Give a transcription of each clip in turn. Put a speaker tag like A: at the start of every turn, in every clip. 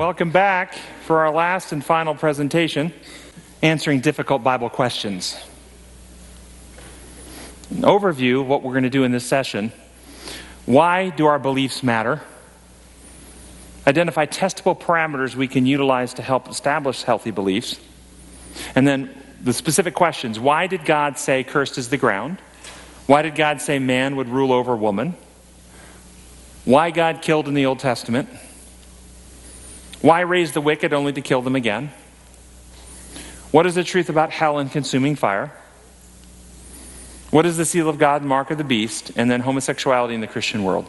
A: Welcome back for our last and final presentation, answering difficult Bible questions. An overview of what we're going to do in this session. Why do our beliefs matter? Identify testable parameters we can utilize to help establish healthy beliefs. And then the specific questions. Why did God say cursed is the ground? Why did God say man would rule over woman? Why God killed in the Old Testament? Why raise the wicked only to kill them again? What is the truth about hell and consuming fire? What is the seal of God, mark of the beast? And then homosexuality in the Christian world.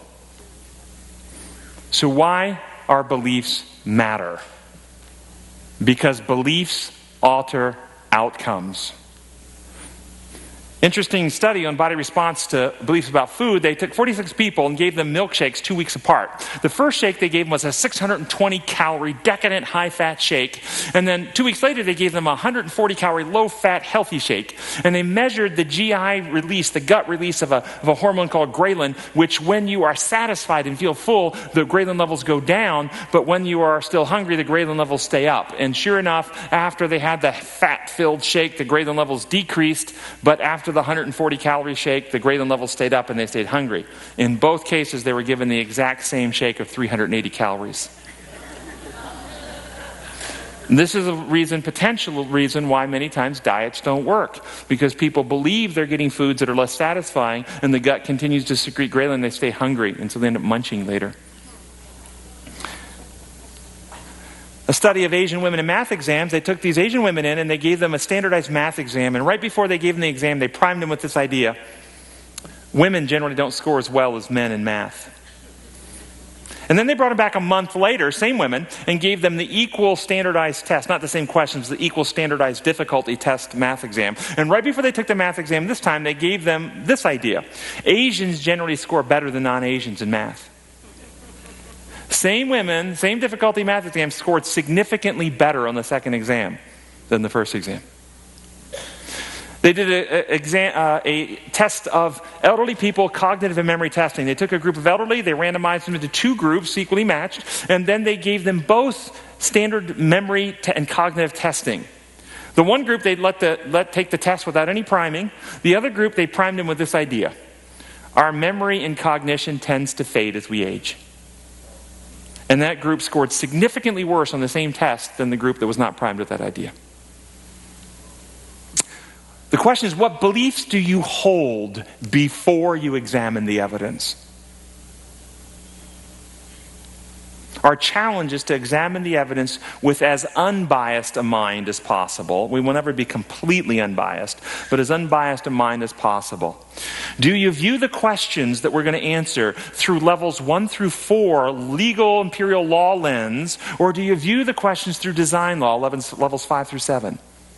A: So why our beliefs matter? Because beliefs alter outcomes. Interesting study on body response to beliefs about food. They took 46 people and gave them milkshakes 2 weeks apart. The first shake they gave them was a 620-calorie, decadent, high-fat shake. And then 2 weeks later, they gave them a 140-calorie, low-fat, healthy shake. And they measured the GI release, the gut release of a hormone called ghrelin, which when you are satisfied and feel full, the ghrelin levels go down. But when you are still hungry, the ghrelin levels stay up. And sure enough, after they had the fat-filled shake, the ghrelin levels decreased. But after the 140-calorie shake, the ghrelin levels stayed up and they stayed hungry. In both cases, they were given the exact same shake of 380 calories. This is a potential reason why many times diets don't work. Because people believe they're getting foods that are less satisfying and the gut continues to secrete ghrelin, they stay hungry and so they end up munching later. A study of Asian women in math exams, they took these Asian women in and they gave them a standardized math exam. And right before they gave them the exam, they primed them with this idea. Women generally don't score as well as men in math. And then they brought them back a month later, same women, and gave them the equal standardized test. Not the same questions, the equal standardized difficulty test math exam. And right before they took the math exam this time, they gave them this idea. Asians generally score better than non-Asians in math. Same women, same difficulty math exam, scored significantly better on the second exam than the first exam. They did a test of elderly people, cognitive and memory testing. They took a group of elderly, they randomized them into two groups, equally matched, and then they gave them both standard memory and cognitive testing. The one group they let take the test without any priming. The other group, they primed them with this idea. Our memory and cognition tends to fade as we age. And that group scored significantly worse on the same test than the group that was not primed with that idea. The question is, what beliefs do you hold before you examine the evidence? Our challenge is to examine the evidence with as unbiased a mind as possible. We will never be completely unbiased, but as unbiased a mind as possible. Do you view the questions that we're going to answer through levels 1 through 4, legal imperial law lens, or do you view the questions through design law, levels 5 through 7?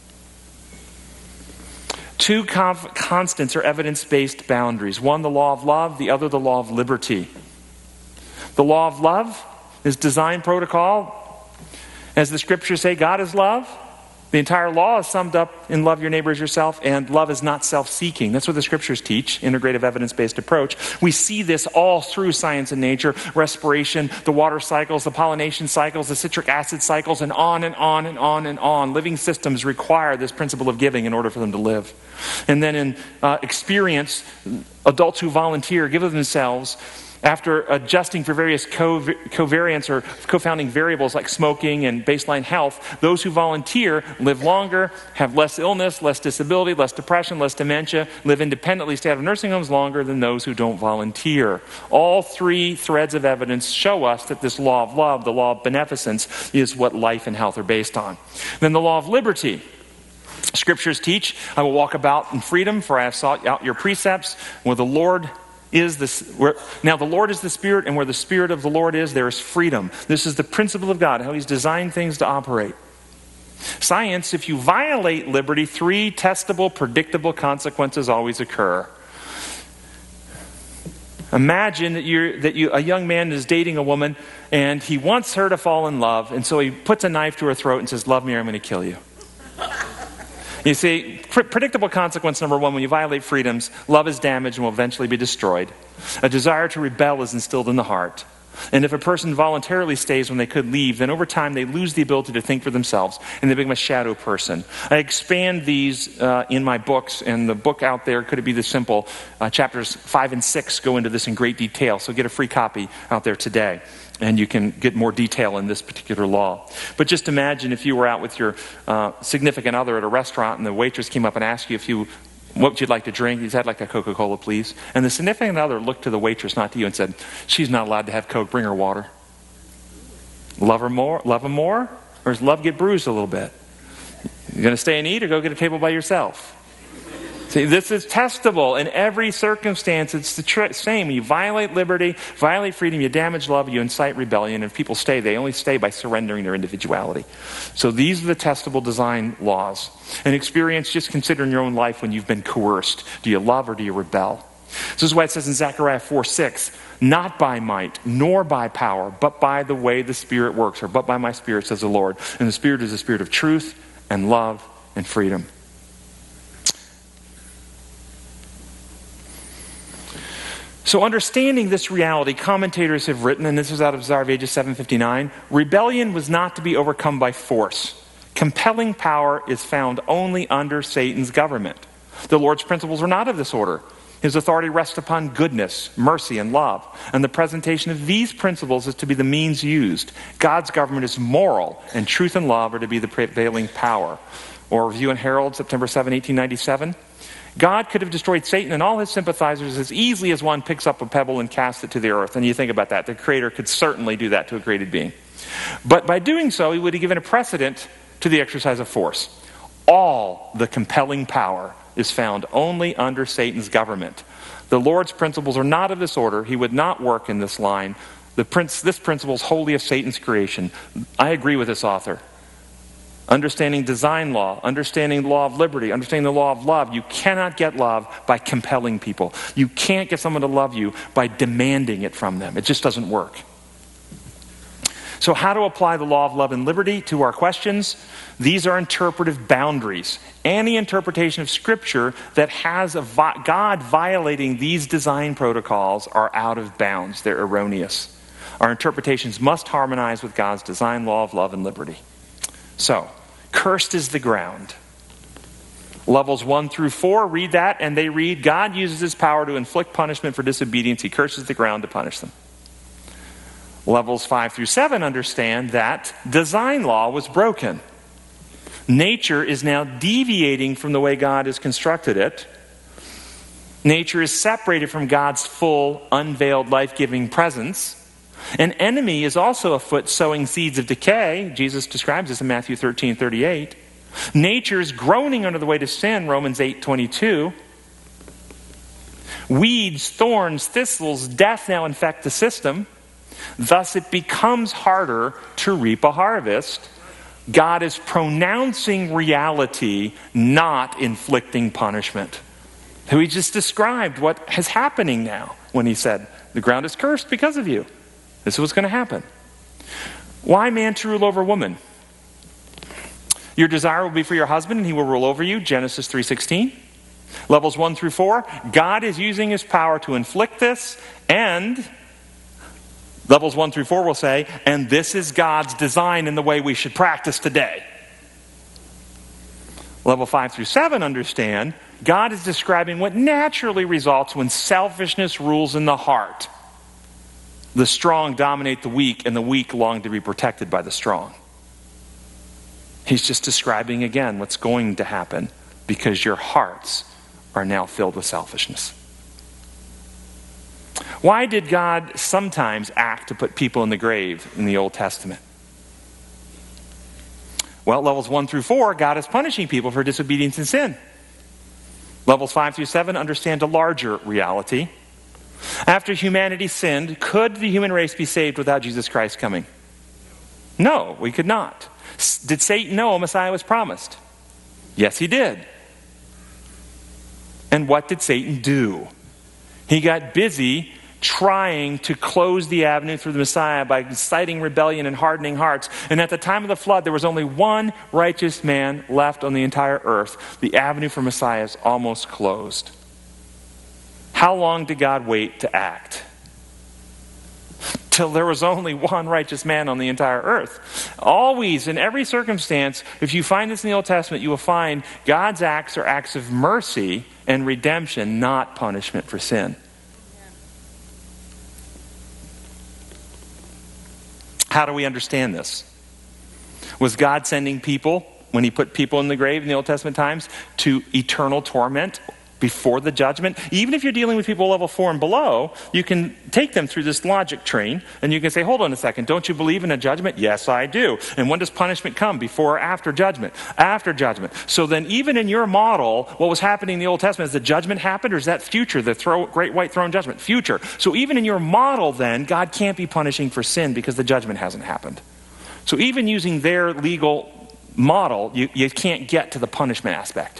A: Two constants are evidence-based boundaries. One, the law of love, the other, the law of liberty. The law of love is design protocol. As the scriptures say, God is love. The entire law is summed up in love your neighbor as yourself, and love is not self-seeking. That's what the scriptures teach, integrative evidence-based approach. We see this all through science and nature, respiration, the water cycles, the pollination cycles, the citric acid cycles, and on and on and on and on. Living systems require this principle of giving in order for them to live. And then in experience, adults who volunteer give of themselves after adjusting for various covariants or co-founding variables like smoking and baseline health. Those who volunteer live longer, have less illness, less disability, less depression, less dementia, live independently, stay out of nursing homes longer than those who don't volunteer. All three threads of evidence show us that this law of love, the law of beneficence, is what life and health are based on. Then the law of liberty. Scriptures teach, I will walk about in freedom, for I have sought out your precepts. Where the Lord is now the Lord is the Spirit, and where the Spirit of the Lord is, there is freedom. This is the principle of God, how He's designed things to operate. Science, if you violate liberty, 3 testable, predictable consequences always occur. Imagine that a young man is dating a woman, and he wants her to fall in love, and so he puts a knife to her throat and says, "Love me or I'm going to kill you." You see, predictable consequence number 1, when you violate freedoms, love is damaged and will eventually be destroyed. A desire to rebel is instilled in the heart. And if a person voluntarily stays when they could leave, then over time they lose the ability to think for themselves and they become a shadow person. I expand these in my books, and the book out there, Could It Be This Simple? Chapters 5 and 6 go into this in great detail, so get a free copy out there today. And you can get more detail in this particular law. But just imagine if you were out with your significant other at a restaurant and the waitress came up and asked you what would you like to drink? You said, "I'd like a Coca-Cola, please." And the significant other looked to the waitress, not to you, and said, "She's not allowed to have Coke. Bring her water." Love her more? Love him more? Or does love get bruised a little bit? You going to stay and eat or go get a table by yourself? See, this is testable in every circumstance. It's the same. You violate liberty, violate freedom, you damage love, you incite rebellion. And if people stay, they only stay by surrendering their individuality. So these are the testable design laws. And experience, just consider in your own life when you've been coerced. Do you love or do you rebel? This is why it says in Zechariah 4:6, "Not by might, nor by power, but by the way the Spirit works," or "but by my Spirit, says the Lord." And the Spirit is the Spirit of truth and love and freedom. So understanding this reality, commentators have written, and this is out of Desire of Ages 759, rebellion was not to be overcome by force. Compelling power is found only under Satan's government. The Lord's principles are not of this order. His authority rests upon goodness, mercy, and love. And the presentation of these principles is to be the means used. God's government is moral, and truth and love are to be the prevailing power. Or Review and Herald, September 7, 1897. God could have destroyed Satan and all his sympathizers as easily as one picks up a pebble and casts it to the earth. And you think about that. The Creator could certainly do that to a created being. But by doing so, he would have given a precedent to the exercise of force. All the compelling power is found only under Satan's government. The Lord's principles are not of this order. He would not work in this line. This principle is wholly of Satan's creation. I agree with this author. Understanding design law, understanding the law of liberty, understanding the law of love. You cannot get love by compelling people. You can't get someone to love you by demanding it from them. It just doesn't work. So how to apply the law of love and liberty to our questions? These are interpretive boundaries. Any interpretation of Scripture that has God violating these design protocols are out of bounds. They're erroneous. Our interpretations must harmonize with God's design law of love and liberty. So, cursed is the ground. Levels 1 through 4, read that, and they read, God uses his power to inflict punishment for disobedience. He curses the ground to punish them. Levels 5 through 7 understand that design law was broken. Nature is now deviating from the way God has constructed it. Nature is separated from God's full, unveiled, life-giving presence. An enemy is also afoot sowing seeds of decay. Jesus describes this in Matthew 13:38. Nature is groaning under the weight of sin, Romans 8:22. Weeds, thorns, thistles, death now infect the system. Thus it becomes harder to reap a harvest. God is pronouncing reality, not inflicting punishment. So he just described what is happening now when he said, the ground is cursed because of you. This is what's going to happen. Why man to rule over woman? Your desire will be for your husband and he will rule over you, Genesis 3:16. Levels 1 through 4, God is using his power to inflict this, and levels 1 through 4 will say, and this is God's design in the way we should practice today. Level 5 through 7 understand, God is describing what naturally results when selfishness rules in the heart. The strong dominate the weak, and the weak long to be protected by the strong. He's just describing again what's going to happen because your hearts are now filled with selfishness. Why did God sometimes act to put people in the grave in the Old Testament? Well, levels 1 through 4, God is punishing people for disobedience and sin. Levels 5 through 7 understand a larger reality. After humanity sinned, could the human race be saved without Jesus Christ coming? No, we could not. Did Satan know a Messiah was promised? Yes, he did. And what did Satan do? He got busy trying to close the avenue through the Messiah by inciting rebellion and hardening hearts. And at the time of the flood, there was only one righteous man left on the entire earth. The avenue for Messiah is almost closed. How long did God wait to act? till there was only one righteous man on the entire earth. Always, in every circumstance, if you find this in the Old Testament, you will find God's acts are acts of mercy and redemption, not punishment for sin. How do we understand this? Was God sending people, when he put people in the grave in the Old Testament times, to eternal torment before the judgment? Even if you're dealing with people level 4 and below, you can take them through this logic train, and you can say, hold on a second, don't you believe in a judgment? Yes, I do. And when does punishment come? Before or after judgment? After judgment. So then even in your model, what was happening in the Old Testament, is the judgment happened, or is that future, the great white throne judgment? Future. So even in your model then, God can't be punishing for sin because the judgment hasn't happened. So even using their legal model, you can't get to the punishment aspect.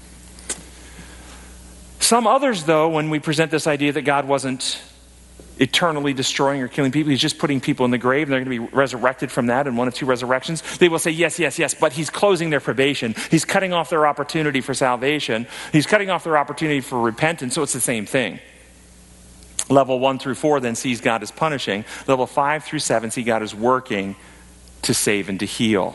A: Some others, though, when we present this idea that God wasn't eternally destroying or killing people, he's just putting people in the grave and they're going to be resurrected from that in one of two resurrections, they will say, yes, but he's closing their probation. He's cutting off their opportunity for salvation. He's cutting off their opportunity for repentance, so it's the same thing. Level 1 through 4 then sees God as punishing. Level 5 through 7 see God as working to save and to heal.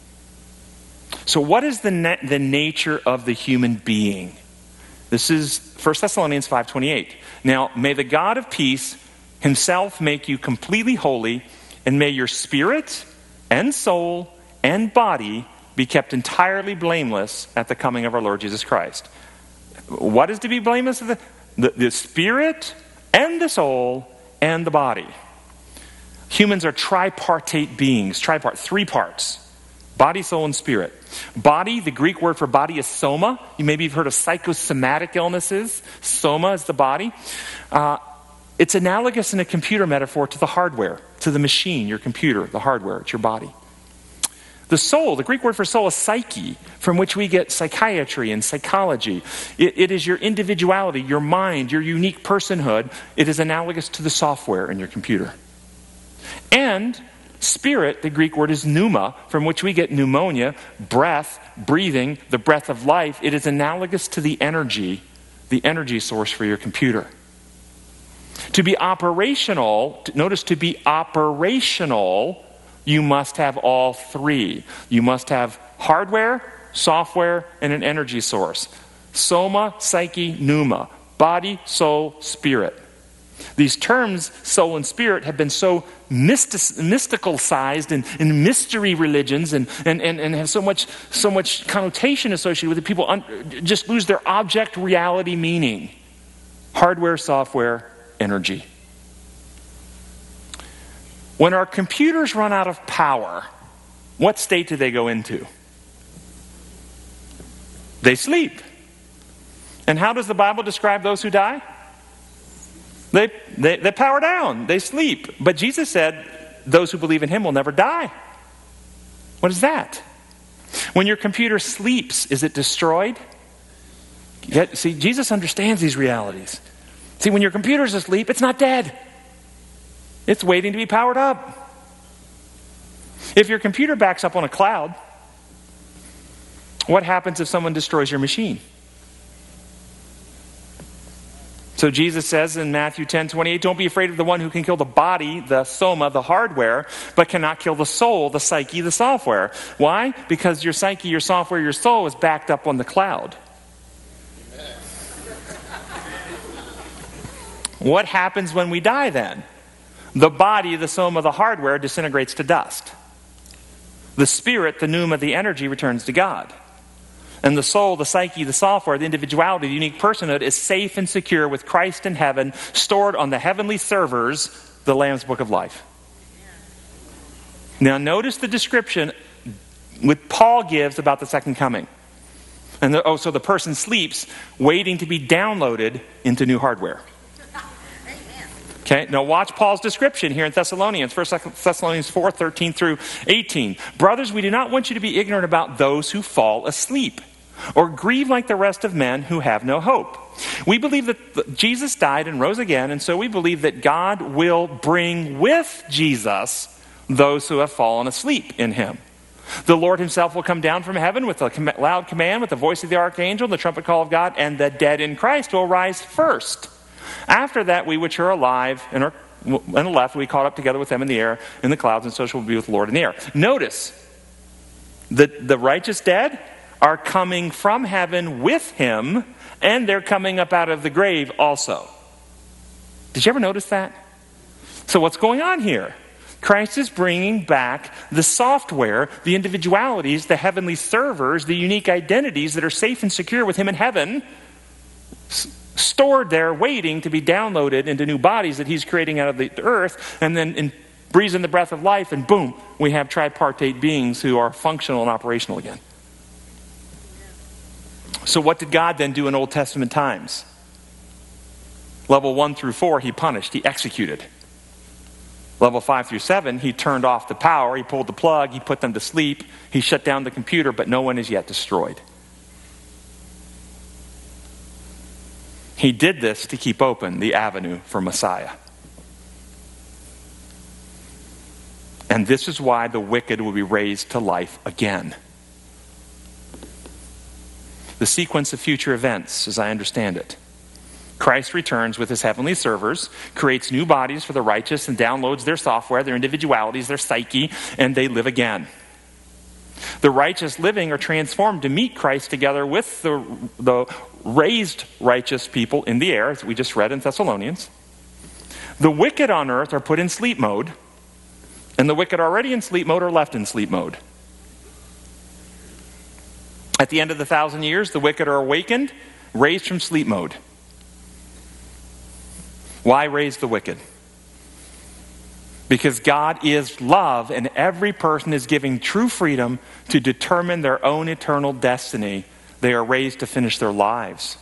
A: So what is the nature of the human being? This is 1 Thessalonians 5:28. Now, may the God of peace himself make you completely holy, and may your spirit and soul and body be kept entirely blameless at the coming of our Lord Jesus Christ. What is to be blameless? The spirit and the soul and the body. Humans are tripartite beings, three parts. Body, soul, and spirit. Body, the Greek word for body is soma. Maybe you've heard of psychosomatic illnesses. Soma is the body. It's analogous in a computer metaphor to the hardware, to the machine, your computer, the hardware, it's your body. The soul, the Greek word for soul is psyche, from which we get psychiatry and psychology. It is your individuality, your mind, your unique personhood. It is analogous to the software in your computer. And spirit, the Greek word is pneuma, from which we get pneumonia, breath, breathing, the breath of life. It is analogous to the energy source for your computer. To be operational, notice to be operational, you must have all three. You must have hardware, software, and an energy source. Soma, psyche, pneuma. Body, soul, spirit. These terms, soul and spirit, have been so mystical-sized in mystery religions and have so much connotation associated with it. People just lose their object reality meaning. Hardware, software, energy. When our computers run out of power, what state do they go into? They sleep. And how does the Bible describe those who die? They power down. They sleep. But Jesus said, those who believe in him will never die. What is that? When your computer sleeps, is it destroyed? See, Jesus understands these realities. See, when your computer's asleep, it's not dead. It's waiting to be powered up. If your computer backs up on a cloud, what happens if someone destroys your machine? So Jesus says in Matthew 10:28, don't be afraid of the one who can kill the body, the soma, the hardware, but cannot kill the soul, the psyche, the software. Why? Because your psyche, your software, your soul is backed up on the cloud. What happens when we die then? The body, the soma, the hardware disintegrates to dust. The spirit, the pneuma, the energy returns to God. And the soul, the psyche, the software, the individuality, the unique personhood is safe and secure with Christ in heaven, stored on the heavenly servers, the Lamb's Book of Life. Now notice the description what Paul gives about the second coming. And so the person sleeps, waiting to be downloaded into new hardware. Okay, now watch Paul's description here in Thessalonians, 1 Thessalonians 4:13 through 18. Brothers, we do not want you to be ignorant about those who fall asleep, or grieve like the rest of men who have no hope. We believe that Jesus died and rose again, and so we believe that God will bring with Jesus those who have fallen asleep in him. The Lord himself will come down from heaven with a loud command, with the voice of the archangel, the trumpet call of God, and the dead in Christ will rise first. After that, we which are alive and are and the left will be caught up together with them in the air, in the clouds, and so shall we be with the Lord in the air. Notice that the righteous dead are coming from heaven with him, and they're coming up out of the grave also. Did you ever notice that? So what's going on here? Christ is bringing back the software, the individualities, the heavenly servers, the unique identities that are safe and secure with him in heaven, stored there, waiting to be downloaded into new bodies that he's creating out of the earth, and then breathes in the breath of life, and boom, we have tripartite beings who are functional and operational again. So what did God then do in Old Testament times? Level 1 through 4, he punished, he executed. Level 5 through 7, he turned off the power, he pulled the plug, he put them to sleep, he shut down the computer, but no one is yet destroyed. He did this to keep open the avenue for Messiah. And this is why the wicked will be raised to life again. The sequence of future events, as I understand it. Christ returns with his heavenly servers, creates new bodies for the righteous, and downloads their software, their individualities, their psyche, and they live again. The righteous living are transformed to meet Christ together with the raised righteous people in the air, as we just read in Thessalonians. The wicked on earth are put in sleep mode, and the wicked already in sleep mode are left in sleep mode. At the end of the 1,000 years, the wicked are awakened, raised from sleep mode. Why raise the wicked? Because God is love, and every person is giving true freedom to determine their own eternal destiny. They are raised to finish their lives.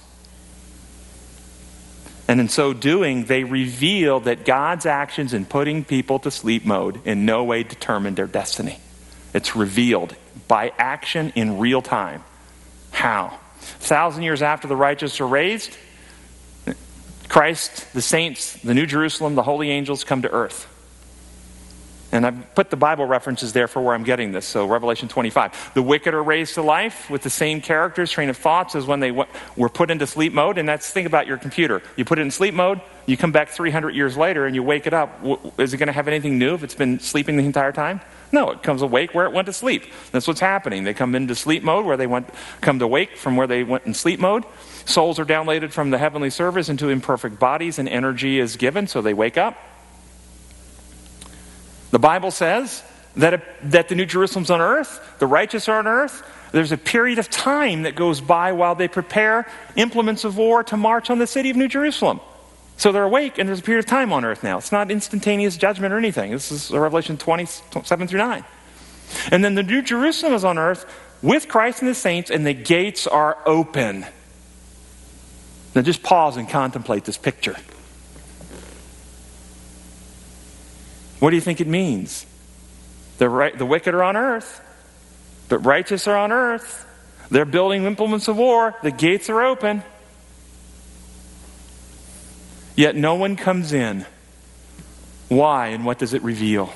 A: And in so doing, they reveal that God's actions in putting people to sleep mode in no way determined their destiny. It's revealed by action in real time. How? 1,000 years after the righteous are raised, Christ, the saints, the New Jerusalem, the holy angels come to earth. And I've put the Bible references there for where I'm getting this. So Revelation 25. The wicked are raised to life with the same characters, train of thoughts as when they were put into sleep mode. And that's, think about your computer. You put it in sleep mode, you come back 300 years later and you wake it up. Is it going to have anything new if it's been sleeping the entire time? No, it comes awake where it went to sleep. That's what's happening. They come into sleep mode where they come to wake from where they went in sleep mode. Souls are downloaded from the heavenly servers into imperfect bodies, and energy is given, so they wake up. The Bible says that the New Jerusalem's on earth, the righteous are on earth. There's a period of time that goes by while they prepare implements of war to march on the city of New Jerusalem. So they're awake, and there's a period of time on earth now. It's not instantaneous judgment or anything. This is Revelation 27 through 9. And then the New Jerusalem is on earth with Christ and the saints, and the gates are open. Now just pause and contemplate this picture. What do you think it means? The wicked are on earth. The righteous are on earth. They're building implements of war. The gates are open. Yet no one comes in. Why, and what does it reveal?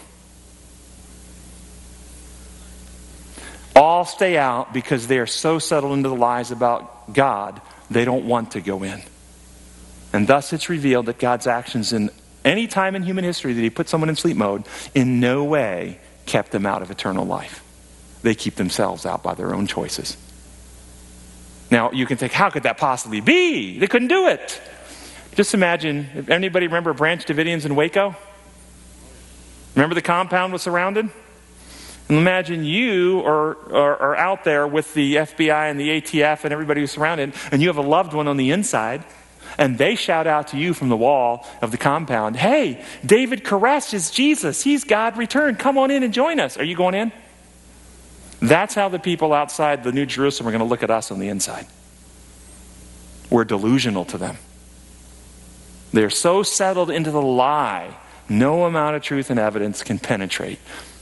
A: All stay out because they are so settled into the lies about God, they don't want to go in. And thus it's revealed that God's actions in any time in human history that he put someone in sleep mode in no way kept them out of eternal life. They keep themselves out by their own choices. Now, you can think, how could that possibly be? They couldn't do it. Just imagine, if anybody remember Branch Davidians in Waco? Remember the compound was surrounded? And imagine you are out there with the FBI and the ATF and everybody who's surrounded, and you have a loved one on the inside, and they shout out to you from the wall of the compound, hey, David Koresh is Jesus. He's God returned. Come on in and join us. Are you going in? That's how the people outside the New Jerusalem are going to look at us on the inside. We're delusional to them. They're so settled into the lie, no amount of truth and evidence can penetrate.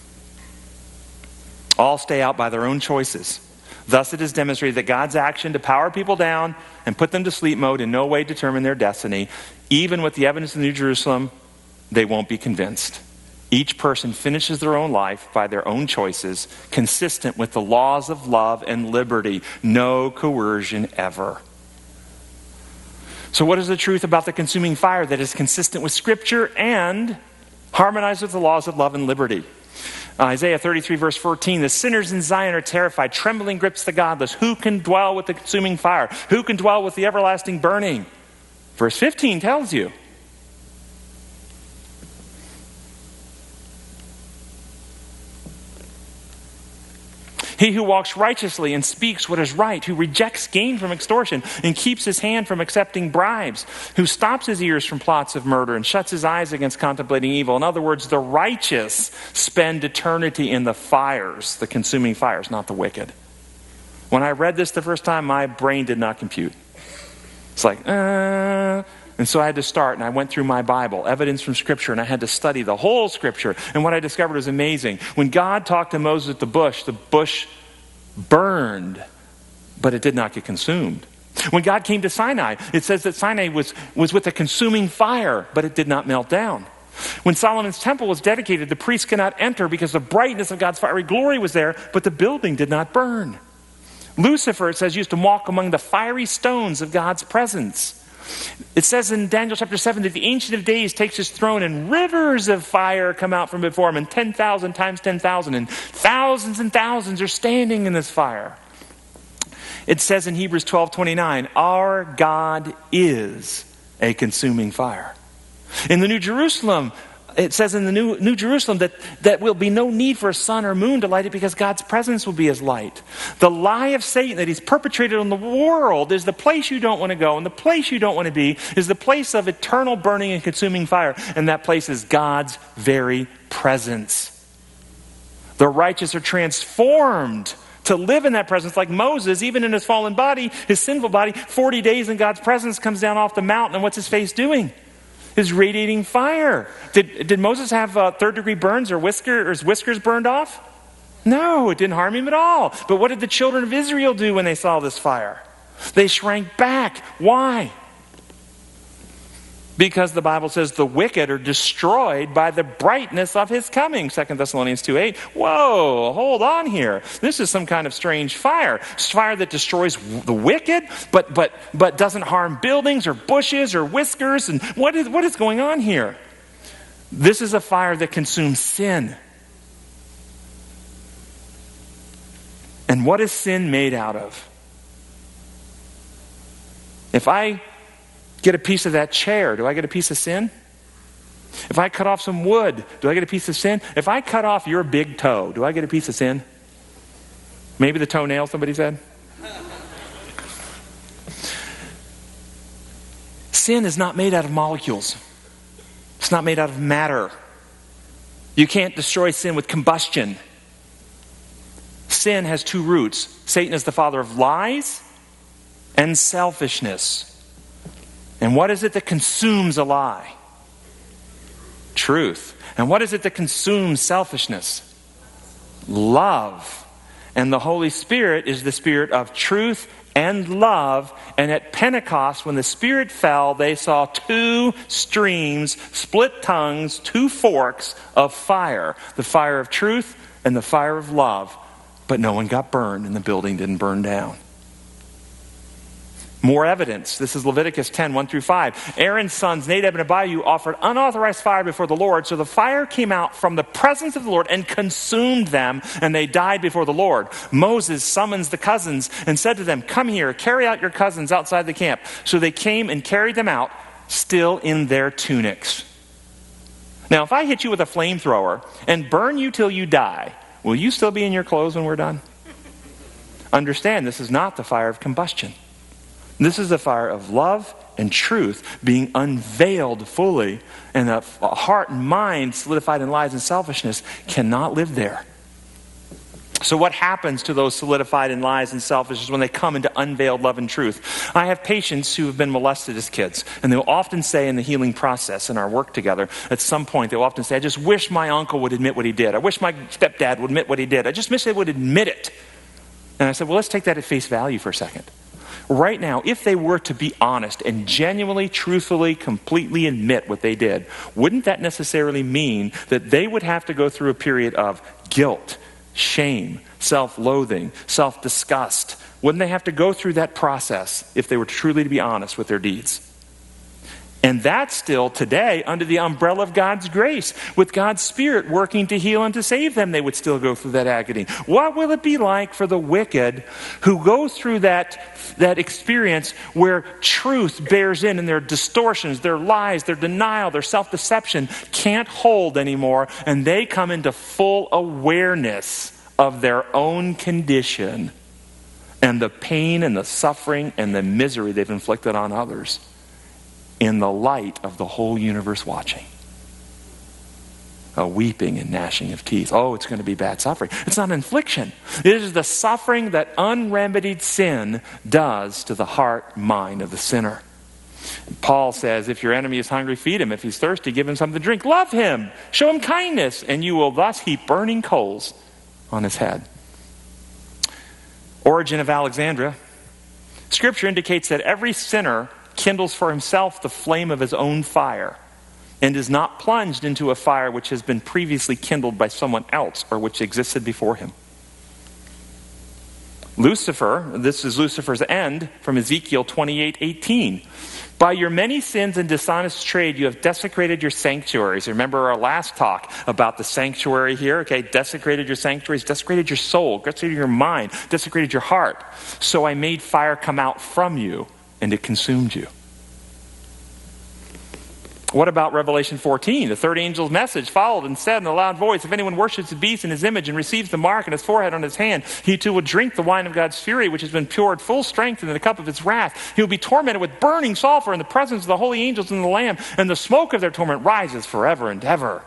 A: All stay out by their own choices. Thus it is demonstrated that God's action to power people down and put them to sleep mode in no way determine their destiny. Even with the evidence of the New Jerusalem, they won't be convinced. Each person finishes their own life by their own choices, consistent with the laws of love and liberty. No coercion ever. So what is the truth about the consuming fire that is consistent with Scripture and harmonized with the laws of love and liberty? Isaiah 33 verse 14, the sinners in Zion are terrified. Trembling grips the godless. Who can dwell with the consuming fire? Who can dwell with the everlasting burning? Verse 15 tells you. He who walks righteously and speaks what is right, who rejects gain from extortion and keeps his hand from accepting bribes, who stops his ears from plots of murder and shuts his eyes against contemplating evil. In other words, the righteous spend eternity in the fires, the consuming fires, not the wicked. When I read this the first time, my brain did not compute. It's like, And so I had to start, and I went through my Bible, evidence from Scripture, and I had to study the whole Scripture. And what I discovered was amazing. When God talked to Moses at the bush burned, but it did not get consumed. When God came to Sinai, it says that Sinai was with a consuming fire, but it did not melt down. When Solomon's temple was dedicated, the priests could not enter because the brightness of God's fiery glory was there, but the building did not burn. Lucifer, it says, used to walk among the fiery stones of God's presence. It says in Daniel chapter 7 that the Ancient of Days takes his throne and rivers of fire come out from before him, and 10,000 times 10,000 and thousands are standing in this fire. It says in Hebrews 12:29, our God is a consuming fire. In the New Jerusalem, it says in the New Jerusalem that will be no need for a sun or moon to light it because God's presence will be as light. The lie of Satan that he's perpetrated on the world is the place you don't want to go, and the place you don't want to be is the place of eternal burning and consuming fire, and that place is God's very presence. The righteous are transformed to live in that presence like Moses, even in his fallen body, his sinful body, 40 days in God's presence, comes down off the mountain, and what's his face doing? Is radiating fire. Did Moses have third-degree burns or his whiskers burned off? No, it didn't harm him at all. But what did the children of Israel do when they saw this fire? They shrank back. Why? Because the Bible says the wicked are destroyed by the brightness of his coming. 2 Thessalonians 2:8. Whoa, hold on here. This is some kind of strange fire. It's fire that destroys the wicked, but doesn't harm buildings or bushes or whiskers. And what is going on here? This is a fire that consumes sin. And what is sin made out of? If I get a piece of that chair, do I get a piece of sin? If I cut off some wood, do I get a piece of sin? If I cut off your big toe, do I get a piece of sin? Maybe the toenail, somebody said. Sin is not made out of molecules. It's not made out of matter. You can't destroy sin with combustion. Sin has two roots. Satan is the father of lies and selfishness. And what is it that consumes a lie? Truth. And what is it that consumes selfishness? Love. And the Holy Spirit is the Spirit of truth and love. And at Pentecost, when the Spirit fell, they saw two streams, split tongues, two forks of fire. The fire of truth and the fire of love. But no one got burned and the building didn't burn down. More evidence. This is Leviticus 10, 1 through 5. Aaron's sons, Nadab and Abihu, offered unauthorized fire before the Lord. So the fire came out from the presence of the Lord and consumed them, and they died before the Lord. Moses summons the cousins and said to them, come here, carry out your cousins outside the camp. So they came and carried them out, still in their tunics. Now, if I hit you with a flamethrower and burn you till you die, will you still be in your clothes when we're done? Understand, this is not the fire of combustion. This is the fire of love and truth being unveiled fully, and a heart and mind solidified in lies and selfishness cannot live there. So what happens to those solidified in lies and selfishness when they come into unveiled love and truth? I have patients who have been molested as kids, and they'll often say in the healing process in our work together, at some point they'll often say, I just wish my uncle would admit what he did. I wish my stepdad would admit what he did. I just wish they would admit it. And I said, well, let's take that at face value for a second. Right now, if they were to be honest and genuinely, truthfully, completely admit what they did, wouldn't that necessarily mean that they would have to go through a period of guilt, shame, self-loathing, self-disgust? Wouldn't they have to go through that process if they were truly to be honest with their deeds? And that's still today under the umbrella of God's grace. With God's Spirit working to heal and to save them, they would still go through that agony. What will it be like for the wicked who go through that experience where truth bears in and their distortions, their lies, their denial, their self-deception can't hold anymore, and they come into full awareness of their own condition and the pain and the suffering and the misery they've inflicted on others in the light of the whole universe watching? A weeping and gnashing of teeth. Oh, it's going to be bad suffering. It's not an infliction. It is the suffering that unremedied sin does to the heart, mind of the sinner. Paul says, if your enemy is hungry, feed him. If he's thirsty, give him something to drink. Love him. Show him kindness, and you will thus heap burning coals on his head. Origen of Alexandria. Scripture indicates that every sinner kindles for himself the flame of his own fire and is not plunged into a fire which has been previously kindled by someone else or which existed before him. Lucifer, this is Lucifer's end from Ezekiel 28:18. By your many sins and dishonest trade, you have desecrated your sanctuaries. Remember our last talk about the sanctuary here? Okay, desecrated your sanctuaries, desecrated your soul, desecrated your mind, desecrated your heart. So I made fire come out from you, and it consumed you. What about Revelation 14? The third angel's message followed and said in a loud voice, if anyone worships the beast in his image and receives the mark on his forehead on his hand, he too will drink the wine of God's fury, which has been poured full strength in the cup of his wrath. He will be tormented with burning sulfur in the presence of the holy angels and the Lamb, and the smoke of their torment rises forever and ever.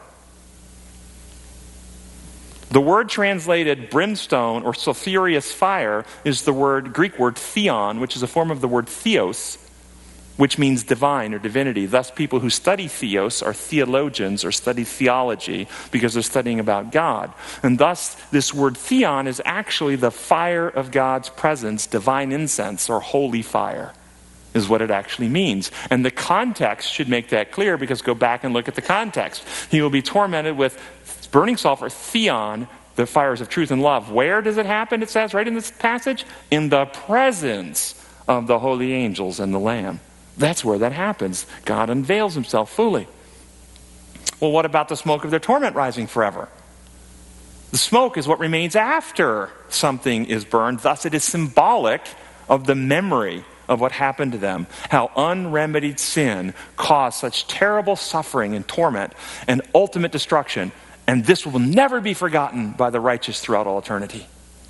A: The word translated brimstone or sulphurous fire is the Greek word theon, which is a form of the word theos, which means divine or divinity. Thus, people who study theos are theologians or study theology because they're studying about God. And thus, this word theon is actually the fire of God's presence, divine incense or holy fire is what it actually means. And the context should make that clear, because go back and look at the context. He will be tormented with burning sulfur, theon, the fires of truth and love. Where does it happen? It says right in this passage, in the presence of the holy angels and the Lamb. That's where that happens. God unveils himself fully. Well, what about the smoke of their torment rising forever? The smoke is what remains after something is burned. Thus, it is symbolic of the memory of what happened to them. How unremedied sin caused such terrible suffering and torment and ultimate destruction. And this will never be forgotten by the righteous throughout all eternity.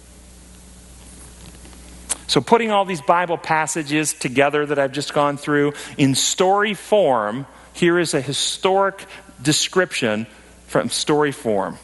A: So putting all these Bible passages together that I've just gone through in story form, here is a historic description from story form.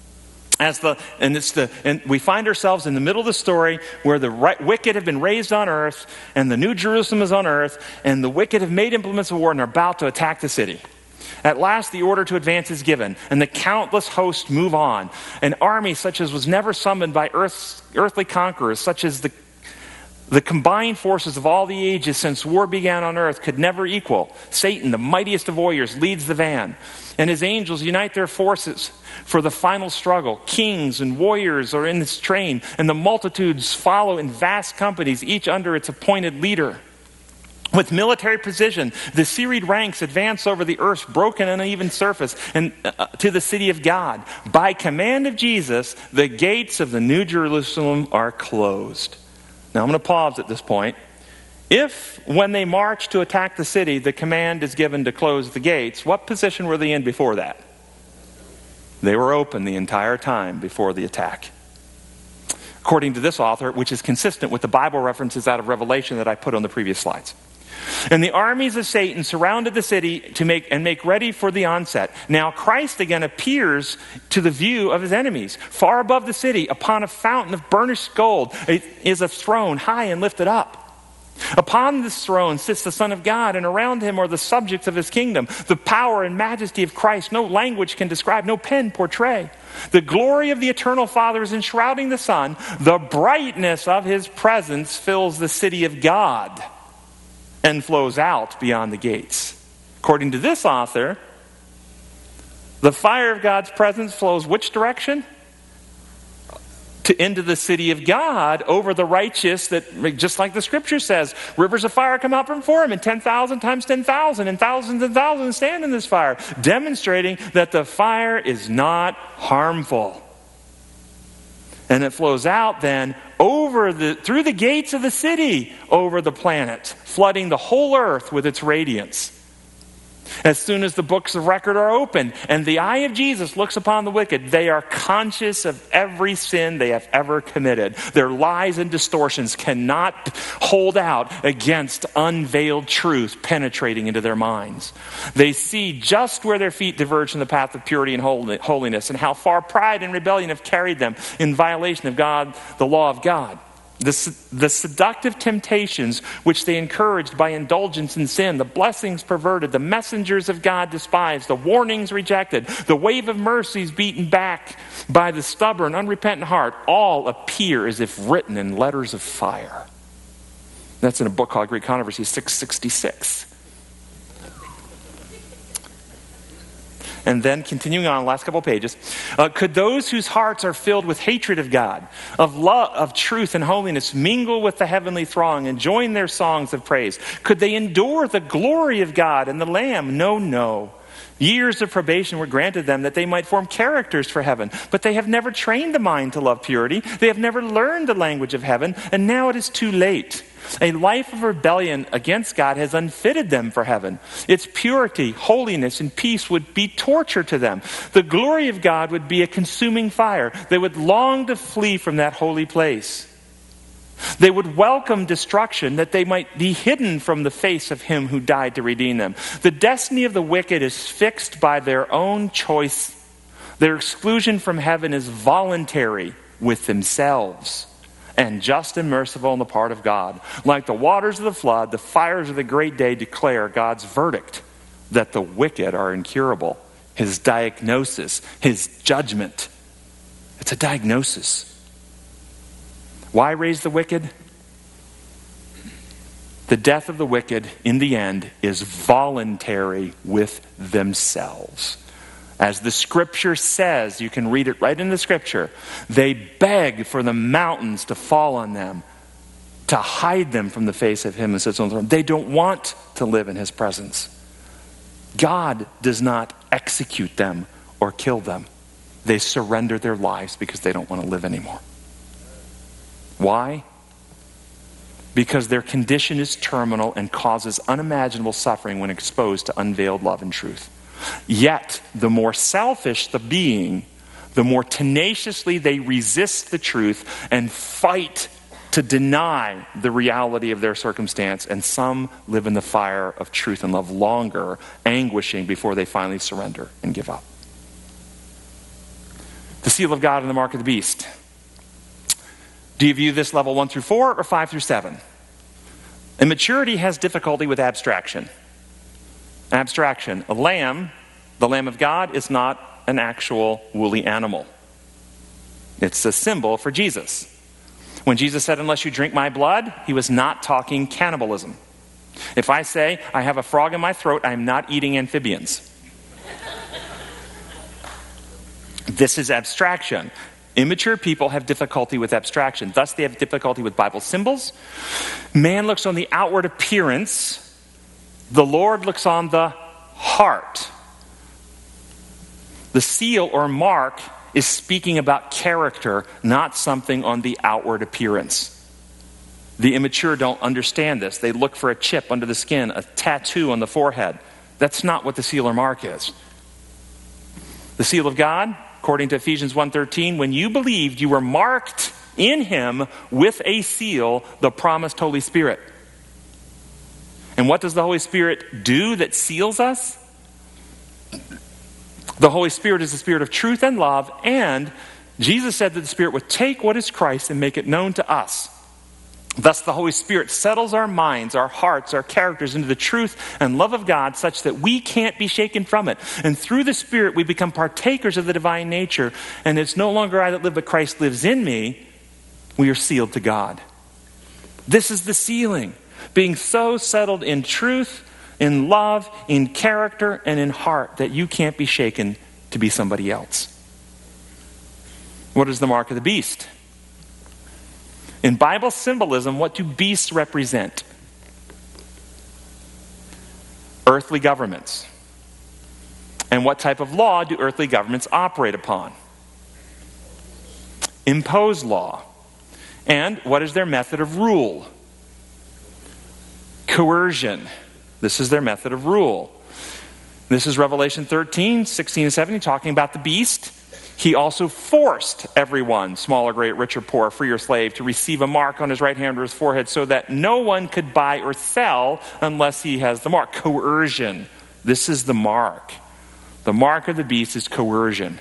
A: And we find ourselves in the middle of the story where the wicked have been raised on earth, and the New Jerusalem is on earth, and the wicked have made implements of war and are about to attack the city. At last, the order to advance is given, and the countless hosts move on. An army such as was never summoned by earthly conquerors, such as the combined forces of all the ages since war began on earth could never equal. Satan, the mightiest of warriors, leads the van, and his angels unite their forces for the final struggle. Kings and warriors are in his train, and the multitudes follow in vast companies, each under its appointed leader. With military precision, the serried ranks advance over the earth's broken and uneven surface and to the city of God. By command of Jesus, the gates of the New Jerusalem are closed. Now I'm going to pause at this point. If, when they march to attack the city, the command is given to close the gates, what position were they in before that? They were open the entire time before the attack. According to this author, which is consistent with the Bible references out of Revelation that I put on the previous slides. And the armies of Satan surrounded the city to make ready for the onset. Now Christ again appears to the view of his enemies. Far above the city, upon a fountain of burnished gold, is a throne high and lifted up. Upon this throne sits the Son of God, and around him are the subjects of his kingdom. The power and majesty of Christ no language can describe, no pen portray. The glory of the eternal Father is enshrouding the Son. The brightness of his presence fills the city of God and flows out beyond the gates. According to this author, the fire of God's presence flows which direction? into the city of God over the righteous, that just like the scripture says, rivers of fire come out from before him, and 10,000 times 10,000 and thousands stand in this fire, demonstrating that the fire is not harmful. And it flows out then through the gates of the city over the planet, flooding the whole earth with its radiance. As soon as the books of record are opened and the eye of Jesus looks upon the wicked, they are conscious of every sin they have ever committed. Their lies and distortions cannot hold out against unveiled truth penetrating into their minds. They see just where their feet diverge from the path of purity and holiness, and how far pride and rebellion have carried them in violation of God, the law of God. The seductive temptations which they encouraged by indulgence in sin, the blessings perverted, the messengers of God despised, the warnings rejected, the wave of mercies beaten back by the stubborn, unrepentant heart, all appear as if written in letters of fire. That's in a book called Great Controversy, 666. And then continuing on, last couple pages, could those whose hearts are filled with hatred of God, of love, of truth and holiness, mingle with the heavenly throng and join their songs of praise? Could they endure the glory of God and the Lamb? No. Years of probation were granted them that they might form characters for heaven. But they have never trained the mind to love purity. They have never learned the language of heaven, and now it is too late. A life of rebellion against God has unfitted them for heaven. Its purity, holiness, and peace would be torture to them. The glory of God would be a consuming fire. They would long to flee from that holy place. They would welcome destruction that they might be hidden from the face of him who died to redeem them. The destiny of the wicked is fixed by their own choice. Their exclusion from heaven is voluntary with themselves, and just and merciful on the part of God. Like the waters of the flood, the fires of the great day declare God's verdict that the wicked are incurable. His diagnosis, his judgment. It's a diagnosis. Why raise the wicked? The death of the wicked, in the end, is voluntary with themselves. As the scripture says, you can read it right in the scripture, they beg for the mountains to fall on them, to hide them from the face of him who sits on the throne. They don't want to live in his presence. God does not execute them or kill them. They surrender their lives because they don't want to live anymore. Why? Because their condition is terminal and causes unimaginable suffering when exposed to unveiled love and truth. Yet, the more selfish the being, the more tenaciously they resist the truth and fight to deny the reality of their circumstance. And some live in the fire of truth and love longer, anguishing before they finally surrender and give up. The seal of God and the mark of the beast. Do you view this level 1 through 4 or 5 through 7? Immaturity has difficulty with abstraction. Abstraction. A lamb, the Lamb of God, is not an actual woolly animal. It's a symbol for Jesus. When Jesus said, "Unless you drink my blood," he was not talking cannibalism. If I say, "I have a frog in my throat," I am not eating amphibians. This is abstraction. Immature people have difficulty with abstraction. Thus, they have difficulty with Bible symbols. Man looks on the outward appearance. The Lord looks on the heart. The seal or mark is speaking about character, not something on the outward appearance. The immature don't understand this. They look for a chip under the skin, a tattoo on the forehead. That's not what the seal or mark is. The seal of God, according to Ephesians 1:13, when you believed, you were marked in him with a seal, the promised Holy Spirit. And what does the Holy Spirit do that seals us? The Holy Spirit is the Spirit of truth and love, and Jesus said that the Spirit would take what is Christ and make it known to us. Thus the Holy Spirit settles our minds, our hearts, our characters into the truth and love of God such that we can't be shaken from it. And through the Spirit we become partakers of the divine nature, and it's no longer I that live, but Christ lives in me. We are sealed to God. This is the sealing. Being so settled in truth, in love, in character, and in heart that you can't be shaken to be somebody else. What is the mark of the beast? In Bible symbolism, what do beasts represent? Earthly governments. And what type of law do earthly governments operate upon? Impose law. And what is their method of rule? Coercion. This is their method of rule. This is Revelation 13, 16 and 17, talking about the beast. He also forced everyone, small or great, rich or poor, free or slave, to receive a mark on his right hand or his forehead so that no one could buy or sell unless he has the mark. Coercion. This is the mark. The mark of the beast is coercion.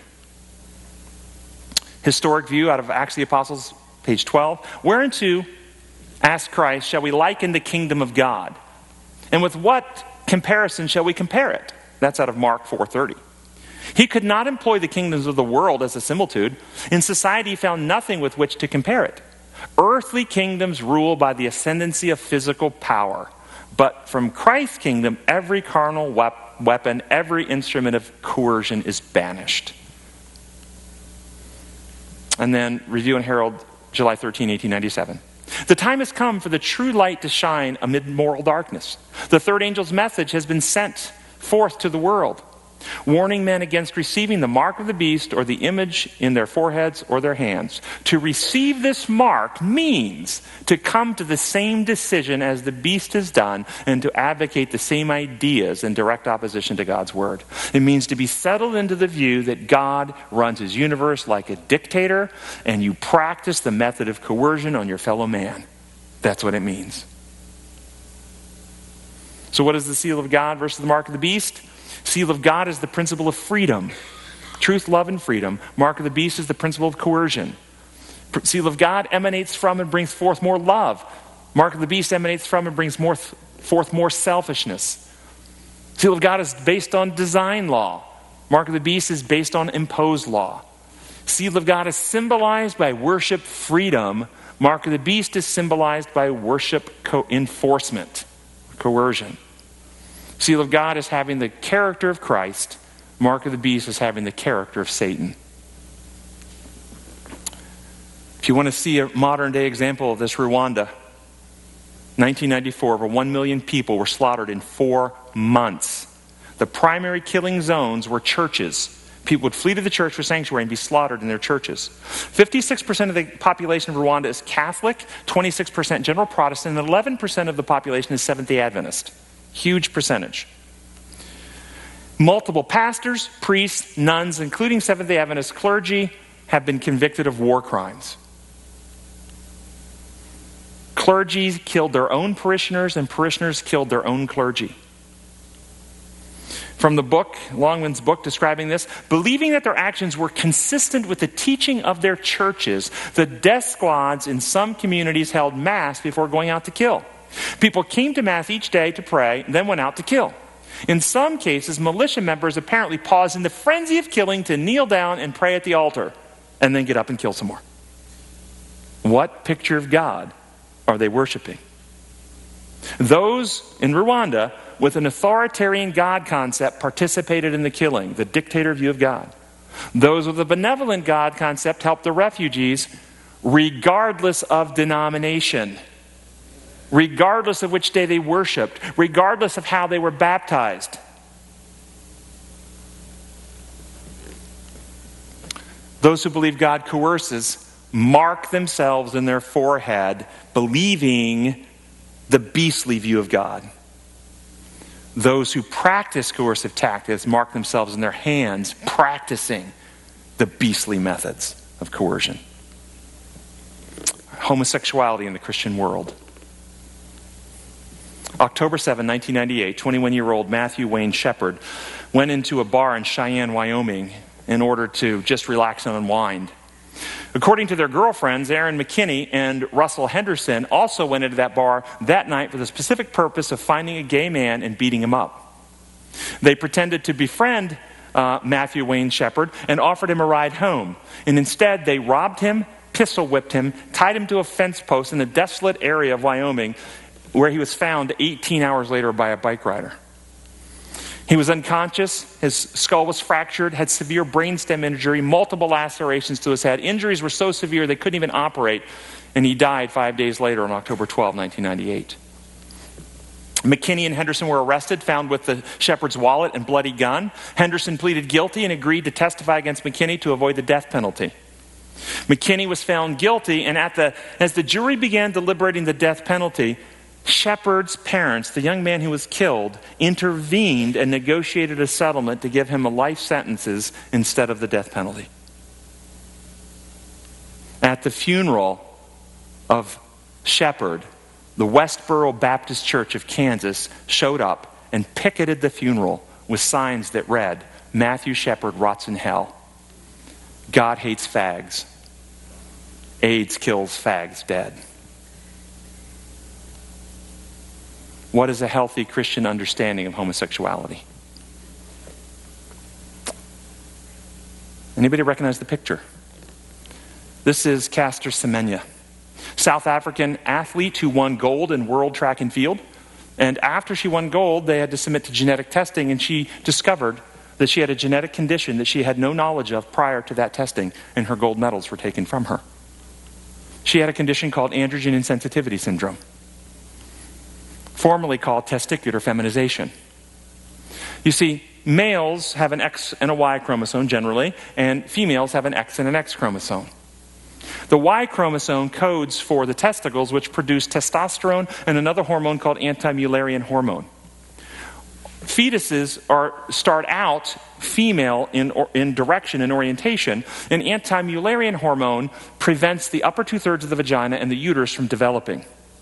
A: Historic view out of Acts of the Apostles, page 12. Whereunto, asked Christ, shall we liken the kingdom of God? And with what comparison shall we compare it? That's out of Mark 4:30. He could not employ the kingdoms of the world as a similitude. In society, he found nothing with which to compare it. Earthly kingdoms rule by the ascendancy of physical power. But from Christ's kingdom, every carnal weapon, every instrument of coercion is banished. And then Review and Herald, July 13, 1897. The time has come for the true light to shine amid moral darkness. The third angel's message has been sent forth to the world, warning men against receiving the mark of the beast or the image in their foreheads or their hands. To receive this mark means to come to the same decision as the beast has done and to advocate the same ideas in direct opposition to God's word. It means to be settled into the view that God runs his universe like a dictator and you practice the method of coercion on your fellow man. That's what it means. So what is the seal of God versus the mark of the beast? Seal of God is the principle of freedom. Truth, love, and freedom. Mark of the beast is the principle of coercion. Seal of God emanates from and brings forth more love. Mark of the beast emanates from and brings forth more selfishness. Seal of God is based on design law. Mark of the beast is based on imposed law. Seal of God is symbolized by worship freedom. Mark of the beast is symbolized by worship enforcement, coercion. Seal of God is having the character of Christ. Mark of the beast is having the character of Satan. If you want to see a modern day example of this, Rwanda. 1994, over 1 million people were slaughtered in 4 months. The primary killing zones were churches. People would flee to the church for sanctuary and be slaughtered in their churches. 56% of the population of Rwanda is Catholic, 26% general Protestant, and 11% of the population is Seventh-day Adventist. Huge percentage. Multiple pastors, priests, nuns, including Seventh-day Adventist clergy, have been convicted of war crimes. Clergy killed their own parishioners, and parishioners killed their own clergy. From the book, Longman's book describing this, believing that their actions were consistent with the teaching of their churches, the death squads in some communities held mass before going out to kill. People came to mass each day to pray, and then went out to kill. In some cases, militia members apparently paused in the frenzy of killing to kneel down and pray at the altar, and then get up and kill some more. What picture of God are they worshiping? Those in Rwanda with an authoritarian God concept participated in the killing, the dictator view of God. Those with a benevolent God concept helped the refugees regardless of denomination, regardless of which day they worshiped, regardless of how they were baptized. Those who believe God coerces mark themselves in their forehead, believing the beastly view of God. Those who practice coercive tactics mark themselves in their hands, practicing the beastly methods of coercion. Homosexuality in the Christian world. October 7, 1998, 21-year-old Matthew Wayne Shepard went into a bar in Cheyenne, Wyoming in order to just relax and unwind. According to their girlfriends, Erin McKinney and Russell Henderson also went into that bar that night for the specific purpose of finding a gay man and beating him up. They pretended to befriend Matthew Wayne Shepard and offered him a ride home. And instead, they robbed him, pistol whipped him, tied him to a fence post in a desolate area of Wyoming, where he was found 18 hours later by a bike rider. He was unconscious, his skull was fractured, had severe brainstem injury, multiple lacerations to his head. Injuries were so severe they couldn't even operate, and he died 5 days later on October 12, 1998. McKinney and Henderson were arrested, found with the shepherd's wallet and bloody gun. Henderson pleaded guilty and agreed to testify against McKinney to avoid the death penalty. McKinney was found guilty, and as the jury began deliberating the death penalty, Shepard's parents, the young man who was killed, intervened and negotiated a settlement to give him a life sentences instead of the death penalty. At the funeral of Shepard, the Westboro Baptist Church of Kansas showed up and picketed the funeral with signs that read, "Matthew Shepard rots in hell. God hates fags. AIDS kills fags dead." What is a healthy Christian understanding of homosexuality? Anybody recognize the picture? This is Caster Semenya, South African athlete who won gold in world track and field. And after she won gold, they had to submit to genetic testing, and she discovered that she had a genetic condition that she had no knowledge of prior to that testing, and her gold medals were taken from her. She had a condition called androgen insensitivity syndrome, formerly called testicular feminization. You see, males have an X and a Y chromosome generally, and females have an X and an X chromosome. The Y chromosome codes for the testicles, which produce testosterone and another hormone called anti-Mullerian hormone. Fetuses start out female in direction and orientation, and anti-Mullerian hormone prevents the upper two-thirds of the vagina and the uterus from developing.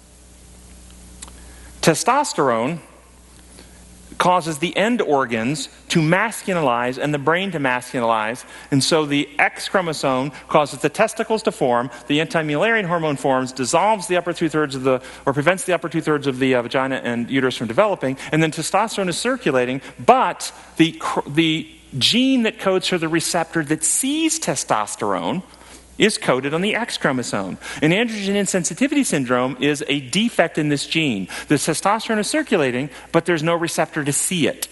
A: Testosterone causes the end organs to masculinize and the brain to masculinize, and so the X chromosome causes the testicles to form, the anti-Mullerian hormone forms, dissolves the upper two-thirds or prevents the upper two-thirds of the vagina and uterus from developing, and then testosterone is circulating, but the gene that codes for the receptor that sees testosterone is coded on the X chromosome. And androgen insensitivity syndrome is a defect in this gene. The testosterone is circulating, but there's no receptor to see it.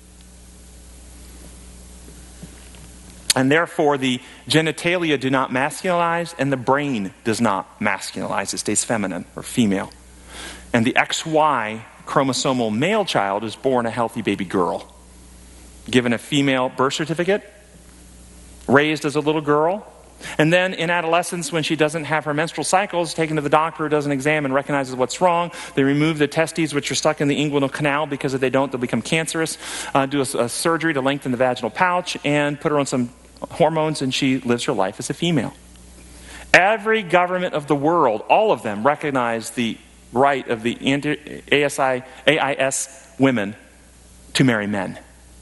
A: And therefore, the genitalia do not masculinize, and the brain does not masculinize. It stays feminine or female. And the XY chromosomal male child is born a healthy baby girl, given a female birth certificate, raised as a little girl. And then in adolescence, when she doesn't have her menstrual cycles, taken to the doctor who does an exam and recognizes what's wrong. They remove the testes, which are stuck in the inguinal canal, because if they don't, they'll become cancerous. Do a surgery to lengthen the vaginal pouch and put her on some hormones, and she lives her life as a female. Every government of the world, all of them, recognize the right of the AIS women to marry men.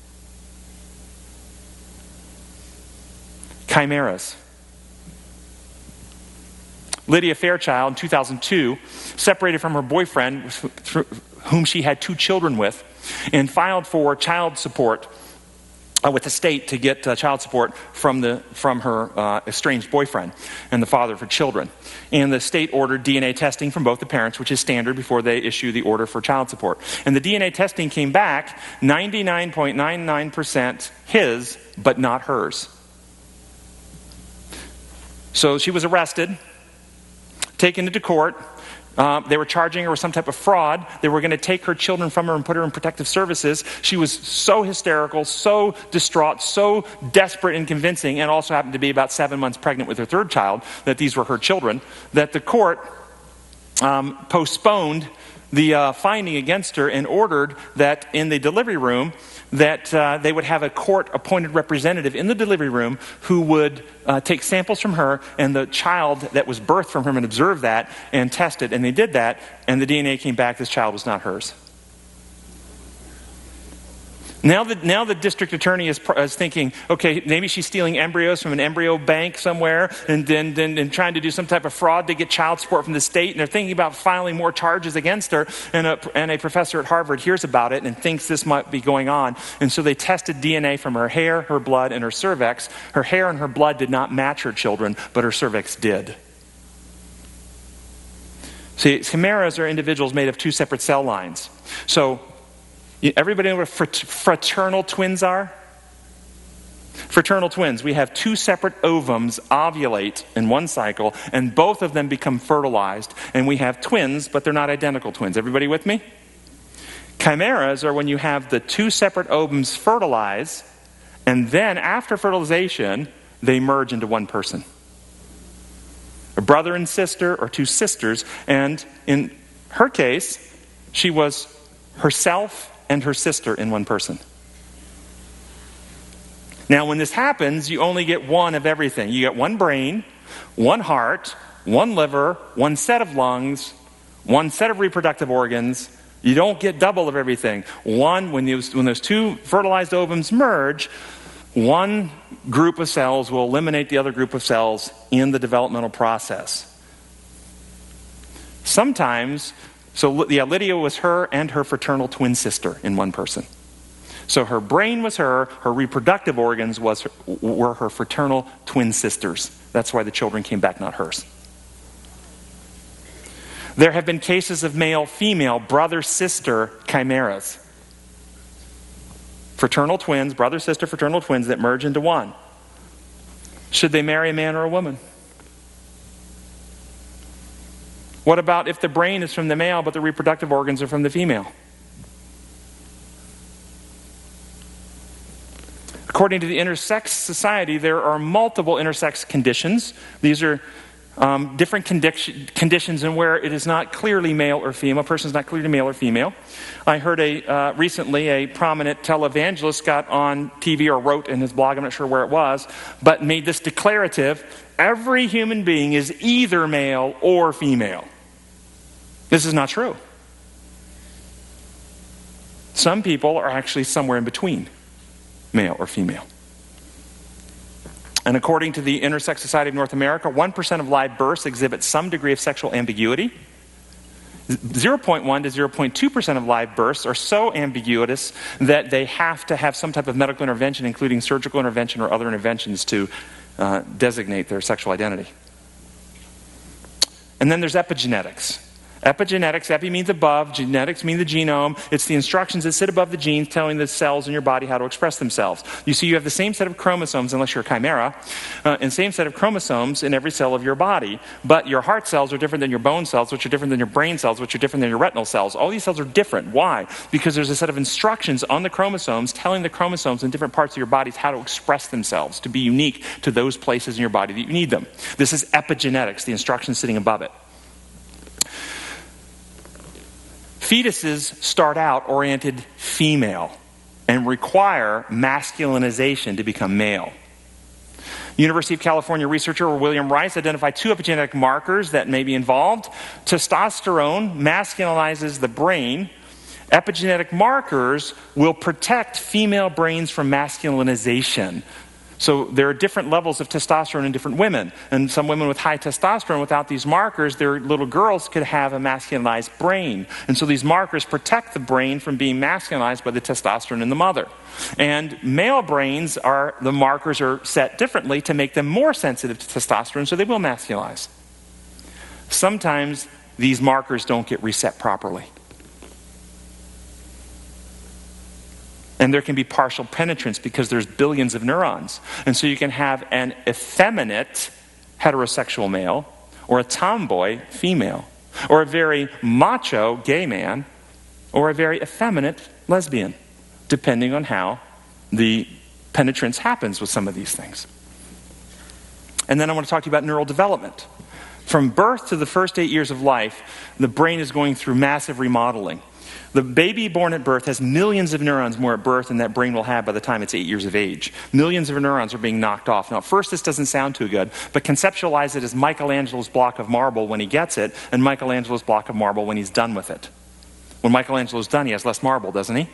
A: Chimeras. Lydia Fairchild, in 2002, separated from her boyfriend, whom she had 2 children with, and filed for child support with the state to get child support from her estranged boyfriend and the father of her children. And the state ordered DNA testing from both the parents, which is standard before they issue the order for child support. And the DNA testing came back 99.99% his, but not hers. So she was arrested, taken into court. They were charging her with some type of fraud. They were going to take her children from her and put her in protective services. She was so hysterical, so distraught, so desperate and convincing, and also happened to be about 7 months pregnant with her 3rd child, that these were her children, that the court postponed the finding against her and ordered that in the delivery room that they would have a court-appointed representative in the delivery room who would take samples from her and the child that was birthed from her and observe that and test it. And they did that, and the DNA came back. This child was not hers. Now the district attorney is thinking, okay, maybe she's stealing embryos from an embryo bank somewhere and then trying to do some type of fraud to get child support from the state. And they're thinking about filing more charges against her. And a professor at Harvard hears about it and thinks this might be going on. And so they tested DNA from her hair, her blood, and her cervix. Her hair and her blood did not match her children, but her cervix did. See, chimeras are individuals made of 2 separate cell lines. So Everybody know what fraternal twins are? Fraternal twins, we have two separate ovums ovulate in one cycle, and both of them become fertilized, and we have twins, but they're not identical twins. Everybody with me? Chimeras are when you have the two separate ovums fertilize, and then after fertilization, they merge into one person. A brother and sister, or two sisters, and in her case, she was herself and her sister in one person. Now, when this happens, you only get one of everything. You get one brain, one heart, one liver, one set of lungs, one set of reproductive organs. You don't get double of everything. When those two fertilized ovums merge, one group of cells will eliminate the other group of cells in the developmental process. Sometimes, Lydia was her and her fraternal twin sister in one person. So her brain was her reproductive organs were her fraternal twin sisters. That's why the children came back, not hers. There have been cases of male-female, brother-sister chimeras. Fraternal twins, brother-sister fraternal twins that merge into one. Should they marry a man or a woman? What about if the brain is from the male but the reproductive organs are from the female? According to the Intersex Society, there are multiple intersex conditions. These are different conditions in where it is not clearly male or female. A person is not clearly male or female. I heard recently a prominent televangelist got on TV or wrote in his blog, I'm not sure where it was, but made this declarative: every human being is either male or female. This is not true. Some people are actually somewhere in between, male or female. And according to the Intersex Society of North America, 1% of live births exhibit some degree of sexual ambiguity. 0.1 to 0.2% of live births are so ambiguous that they have to have some type of medical intervention, including surgical intervention or other interventions to designate their sexual identity. And then there's epigenetics. Epigenetics, epi means above, genetics mean the genome. It's the instructions that sit above the genes telling the cells in your body how to express themselves. You see, you have the same set of chromosomes, unless you're a chimera, and same set of chromosomes in every cell of your body. But your heart cells are different than your bone cells, which are different than your brain cells, which are different than your retinal cells. All these cells are different. Why? Because there's a set of instructions on the chromosomes telling the chromosomes in different parts of your bodies how to express themselves, to be unique to those places in your body that you need them. This is epigenetics, the instructions sitting above it. Fetuses start out oriented female and require masculinization to become male. University of California researcher William Rice identified two epigenetic markers that may be involved. Testosterone masculinizes the brain. Epigenetic markers will protect female brains from masculinization. So there are different levels of testosterone in different women. And some women with high testosterone, without these markers, their little girls could have a masculinized brain. And so these markers protect the brain from being masculinized by the testosterone in the mother. And male brains the markers are set differently to make them more sensitive to testosterone, so they will masculinize. Sometimes these markers don't get reset properly. And there can be partial penetrance because there's billions of neurons. And so you can have an effeminate heterosexual male, or a tomboy female, or a very macho gay man, or a very effeminate lesbian, depending on how the penetrance happens with some of these things. And then I want to talk to you about neural development. From birth to the first 8 years of life, the brain is going through massive remodeling. The baby born at birth has millions of neurons more at birth than that brain will have by the time it's 8 years of age. Millions of neurons are being knocked off. Now, at first, this doesn't sound too good, but conceptualize it as Michelangelo's block of marble when he gets it, and Michelangelo's block of marble when he's done with it. When Michelangelo's done, he has less marble, doesn't he?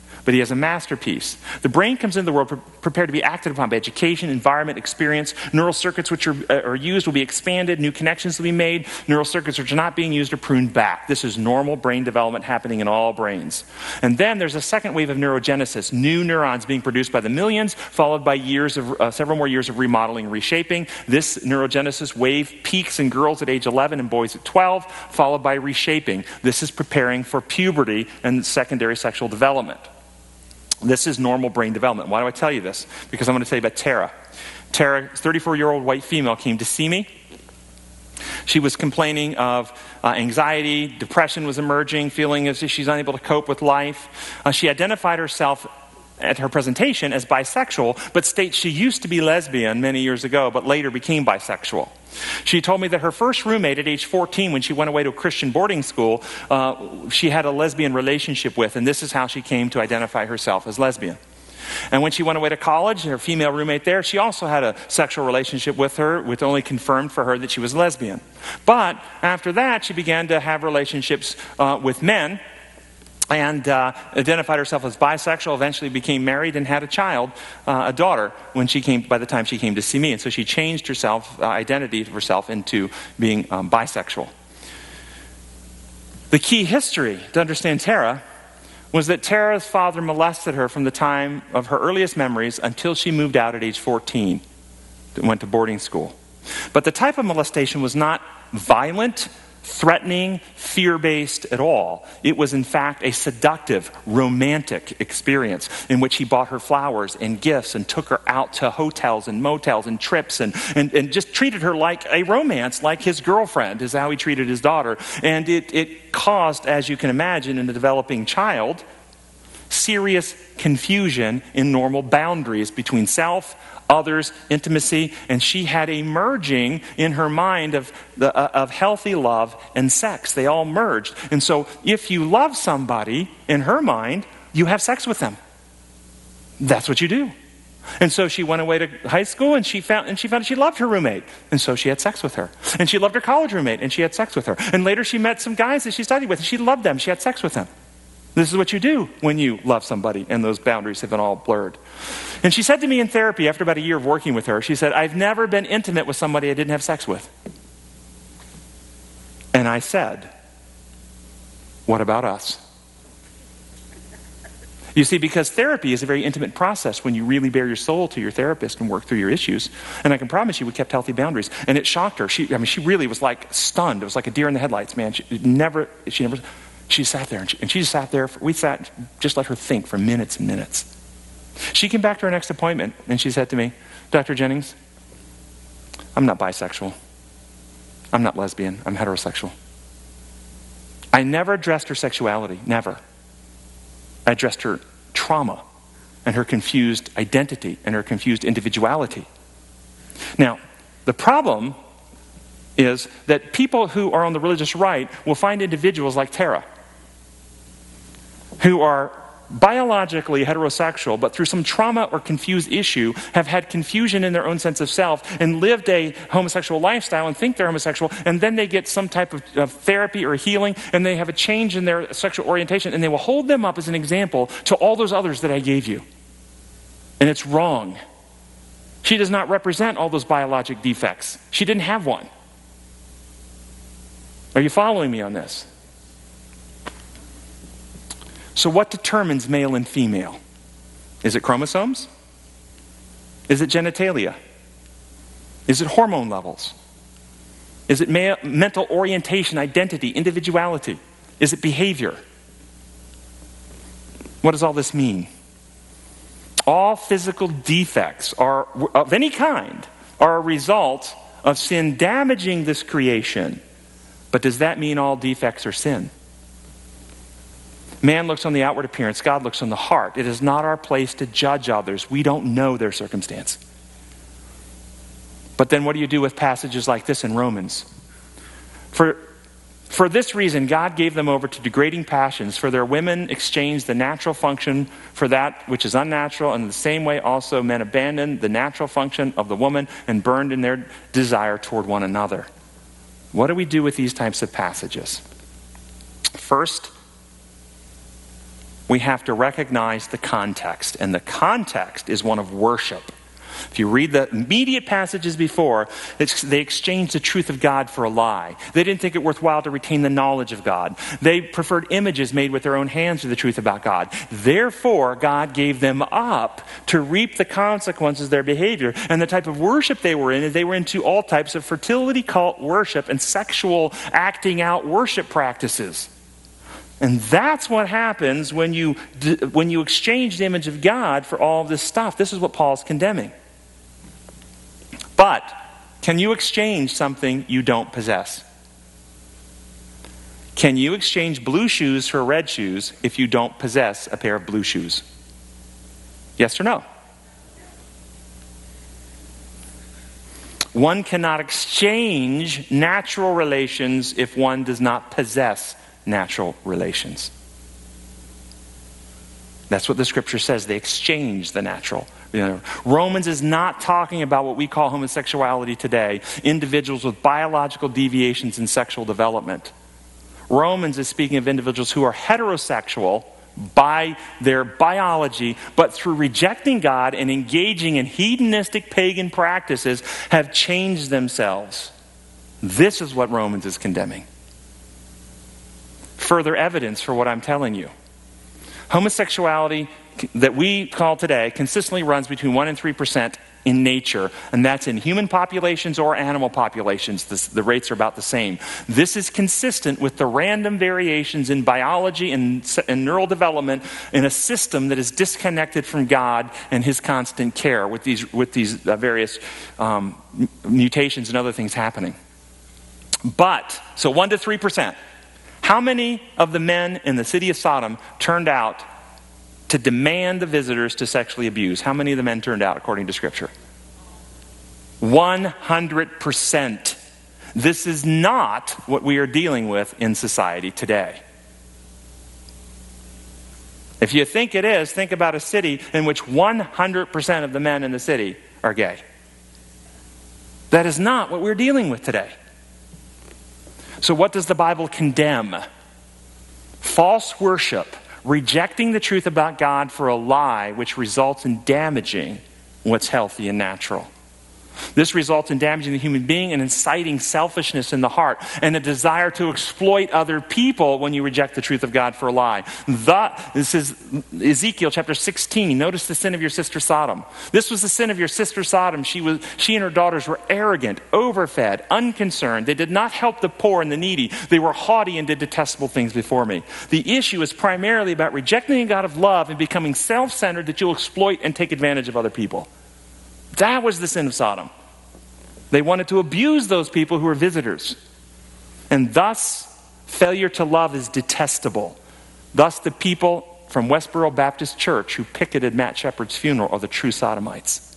A: but he has a masterpiece. The brain comes into the world prepared to be acted upon by education, environment, experience. Neural circuits which are used will be expanded. New connections will be made. Neural circuits which are not being used are pruned back. This is normal brain development happening in all brains. And then there's a second wave of neurogenesis, new neurons being produced by the millions, followed by several more years of remodeling and reshaping. This neurogenesis wave peaks in girls at age 11 and boys at 12, followed by reshaping. This is preparing for puberty and secondary sexual development. This is normal brain development. Why do I tell you this? Because I'm going to tell you about Tara. Tara, 34-year-old white female, came to see me. She was complaining of anxiety, depression was emerging, feeling as if she's unable to cope with life. She identified herself at her presentation as bisexual, but states she used to be lesbian many years ago, but later became bisexual. She told me that her first roommate at age 14, when she went away to a Christian boarding school, she had a lesbian relationship with, and this is how she came to identify herself as lesbian. And when she went away to college, her female roommate there, she also had a sexual relationship with her, which only confirmed for her that she was lesbian. But after that, she began to have relationships with men, and identified herself as bisexual, eventually became married and had a child, a daughter, by the time she came to see me. And so she changed herself, identity of herself into being bisexual. The key history to understand Tara was that Tara's father molested her from the time of her earliest memories until she moved out at age 14 and went to boarding school. But the type of molestation was not violent, threatening, fear-based at all. It was in fact a seductive, romantic experience in which he bought her flowers and gifts and took her out to hotels and motels and trips and just treated her like a romance, like his girlfriend is how he treated his daughter. And it caused, as you can imagine, in a developing child, serious confusion in normal boundaries between self, others, intimacy, and she had a merging in her mind of healthy love and sex. They all merged. And so if you love somebody, in her mind, you have sex with them. That's what you do. And so she went away to high school and she found she loved her roommate. And so she had sex with her. And she loved her college roommate and she had sex with her. And later she met some guys that she studied with and she loved them. She had sex with them. This is what you do when you love somebody and those boundaries have been all blurred. And she said to me in therapy after about a year of working with her, she said, I've never been intimate with somebody I didn't have sex with. And I said, what about us? You see, because therapy is a very intimate process when you really bare your soul to your therapist and work through your issues. And I can promise you we kept healthy boundaries. And it shocked her. She really was like stunned. It was like a deer in the headlights, man. She sat there and she sat there. We sat, just let her think for minutes and minutes. She came back to her next appointment and she said to me, Dr. Jennings, I'm not bisexual. I'm not lesbian. I'm heterosexual. I never addressed her sexuality. Never. I addressed her trauma and her confused identity and her confused individuality. Now, the problem is that people who are on the religious right will find individuals like Tara who are biologically heterosexual, but through some trauma or confused issue have had confusion in their own sense of self and lived a homosexual lifestyle and think they're homosexual, and then they get some type of therapy or healing and they have a change in their sexual orientation and they will hold them up as an example to all those others that I gave you. And it's wrong. She does not represent all those biologic defects. She didn't have one. Are you following me on this? So what determines male and female? Is it chromosomes? Is it genitalia? Is it hormone levels? Is it mental orientation, identity, individuality? Is it behavior? What does all this mean? All physical defects are of any kind are a result of sin damaging this creation. But does that mean all defects are sin? Man looks on the outward appearance. God looks on the heart. It is not our place to judge others. We don't know their circumstance. But then what do you do with passages like this in Romans? For this reason, God gave them over to degrading passions, for their women exchanged the natural function for that which is unnatural, and in the same way also men abandoned the natural function of the woman and burned in their desire toward one another. What do we do with these types of passages? First, we have to recognize the context. And the context is one of worship. If you read the immediate passages before, they exchanged the truth of God for a lie. They didn't think it worthwhile to retain the knowledge of God. They preferred images made with their own hands to the truth about God. Therefore, God gave them up to reap the consequences of their behavior. And the type of worship they were into all types of fertility cult worship and sexual acting out worship practices. And that's what happens when you exchange the image of God for all of this stuff. This is what Paul's condemning. But can you exchange something you don't possess? Can you exchange blue shoes for red shoes if you don't possess a pair of blue shoes? Yes or no? One cannot exchange natural relations if one does not possess natural relations. That's what the scripture says. They exchange the natural. Romans is not talking about what we call homosexuality today, individuals with biological deviations in sexual development. Romans is speaking of individuals who are heterosexual by their biology, but through rejecting God and engaging in hedonistic pagan practices have changed themselves. This is what Romans is condemning. Further evidence for what I'm telling you. Homosexuality that we call today consistently runs between 1% and 3% in nature, and that's in human populations or animal populations. The rates are about the same. This is consistent with the random variations in biology and neural development in a system that is disconnected from God and his constant care with these various mutations and other things happening. But, so 1% to 3%. How many of the men in the city of Sodom turned out to demand the visitors to sexually abuse? How many of the men turned out according to Scripture? 100%. This is not what we are dealing with in society today. If you think it is, think about a city in which 100% of the men in the city are gay. That is not what we're dealing with today. So what does the Bible condemn? False worship, rejecting the truth about God for a lie, which results in damaging what's healthy and natural. This results in damaging the human being and inciting selfishness in the heart and a desire to exploit other people when you reject the truth of God for a lie. This is Ezekiel chapter 16. Notice the sin of your sister Sodom. This was the sin of your sister Sodom. She and her daughters were arrogant, overfed, unconcerned. They did not help the poor and the needy. They were haughty and did detestable things before me. The issue is primarily about rejecting a God of love and becoming self-centered that you'll exploit and take advantage of other people. That was the sin of Sodom. They wanted to abuse those people who were visitors. And thus, failure to love is detestable. Thus, the people from Westboro Baptist Church who picketed Matt Shepard's funeral are the true Sodomites.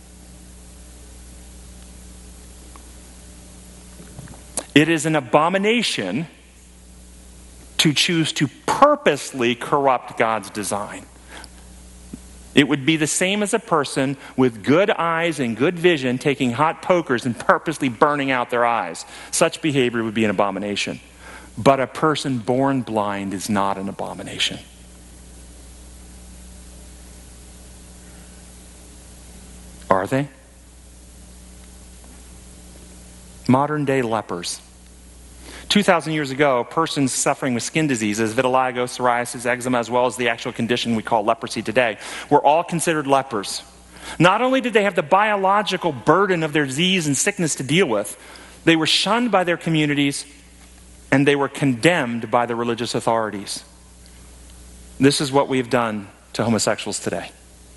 A: It is an abomination to choose to purposely corrupt God's design. It would be the same as a person with good eyes and good vision taking hot pokers and purposely burning out their eyes. Such behavior would be an abomination. But a person born blind is not an abomination. Are they? Modern day lepers. 2,000 years ago, persons suffering with skin diseases, vitiligo, psoriasis, eczema, as well as the actual condition we call leprosy today, were all considered lepers. Not only did they have the biological burden of their disease and sickness to deal with, they were shunned by their communities and they were condemned by the religious authorities. This is what we have done to homosexuals today.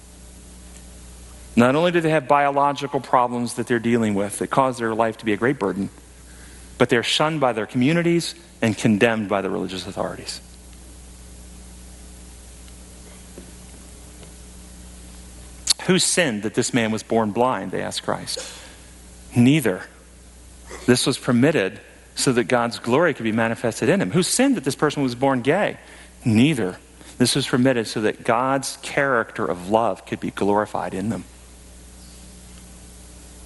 A: Not only do they have biological problems that they're dealing with that cause their life to be a great burden, but they're shunned by their communities and condemned by the religious authorities. Who sinned that this man was born blind? They asked Christ. Neither. This was permitted so that God's glory could be manifested in him. Who sinned that this person was born gay? Neither. This was permitted so that God's character of love could be glorified in them.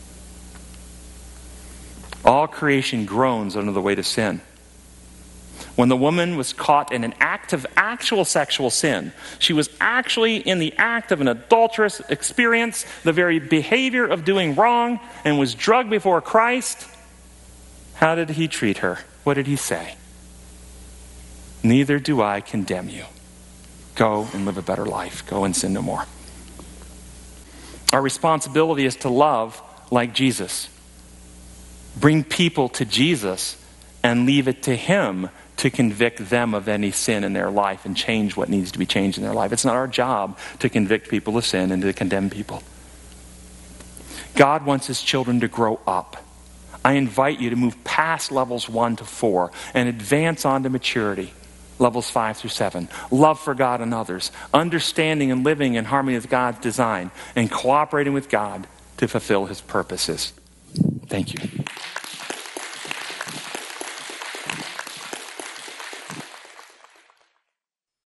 A: All creation groans under the weight of sin. When the woman was caught in an act of actual sexual sin, she was actually in the act of an adulterous experience, the very behavior of doing wrong, and was drugged before Christ, how did he treat her? What did he say? Neither do I condemn you. Go and live a better life. Go and sin no more. Our responsibility is to love like Jesus. Bring people to Jesus and leave it to him to convict them of any sin in their life and change what needs to be changed in their life. It's not our job to convict people of sin and to condemn people. God wants his children to grow up. I invite you to move past levels 1 to 4 and advance on to maturity. Levels 5 through 7. Love for God and others. Understanding and living in harmony with God's design. And cooperating with God to fulfill his purposes. Thank you.